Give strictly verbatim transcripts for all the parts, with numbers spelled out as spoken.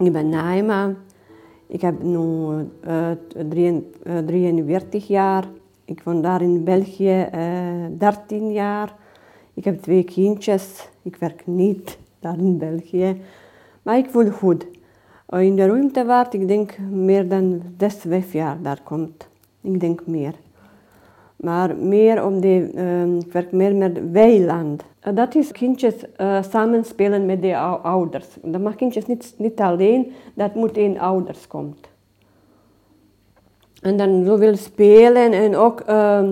Ik ben Naima. Ik heb nu uh, drieënveertig jaar. Ik woon daar in België uh, dertien jaar. Ik heb twee kindjes. Ik werk niet daar in België. Maar ik voel goed. Uh, in de ruimtevaart, ik denk meer dan zes, vijf jaar daar komt. Ik denk meer. Maar meer om de, uh, ik werk meer met weiland. Uh, dat is kindjes uh, samenspelen met de ouders. Dat mag kindjes niet, niet alleen, dat moet een ouders komt. En dan zo wil spelen en ook uh,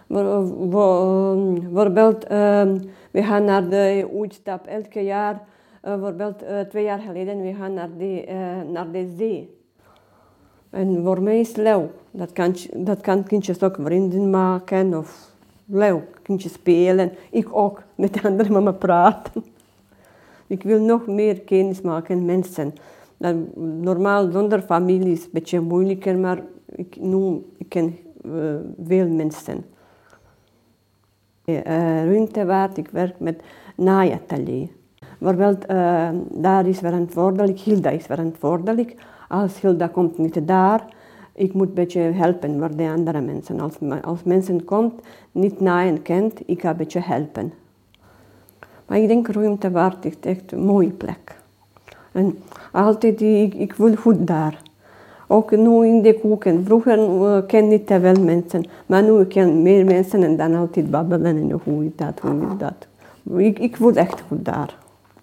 bijvoorbeeld uh, we gaan naar de uitstap elke jaar. Uh, bijvoorbeeld uh, twee jaar geleden we gaan naar de, uh, naar de zee. En voor mij is leuk. Dat kan, dat kan kindjes ook vrienden maken of leuk, kindjes spelen. Ik ook met andere mama praten. Ik wil nog meer kennis maken met mensen. Dat, normaal zonder familie is een beetje moeilijker, maar ik, nu, ik ken uh, veel mensen. Uh, ruimtevaart, ik werk met naaiatelier. Bijvoorbeeld, uh, daar is verantwoordelijk, Hilda is verantwoordelijk. Als Hilda komt niet daar, ik moet een beetje helpen voor de andere mensen. Als, als mensen komt, niet naaien kent, ik ga een beetje helpen. Maar ik denk ruimtevaart is echt een mooie plek. En altijd, ik, ik voel goed daar. Ook nu in de koeken. Vroeger uh, ken ik niet te veel mensen, maar nu ken ik meer mensen en dan altijd babbelen en hoe is dat, hoe is dat. Ik, ik voel echt goed daar.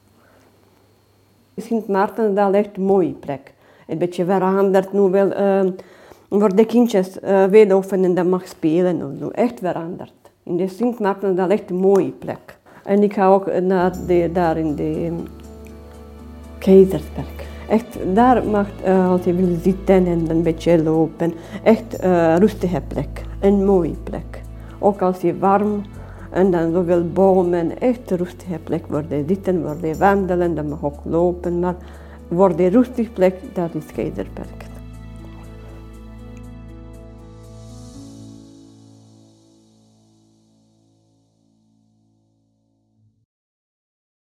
Sint Maartensdal is echt een mooie plek. Een beetje veranderd nu wel. Uh, voor de kindjes uh, weer oefenen dat mag spelen of zo. Echt veranderd. In de Sint Maartensdal is echt een mooie plek. En ik ga ook naar de, daar in de um, Keizersberg. Echt, daar mag uh, als je wil zitten en een beetje lopen. Echt een uh, rustige plek. Een mooie plek. Ook als je warm en dan zoveel bomen. Echt een rustige plek voor je zitten, voor je wandelen. Dan mag ook lopen. Maar voor de rustige plek, dat is Keizersberg.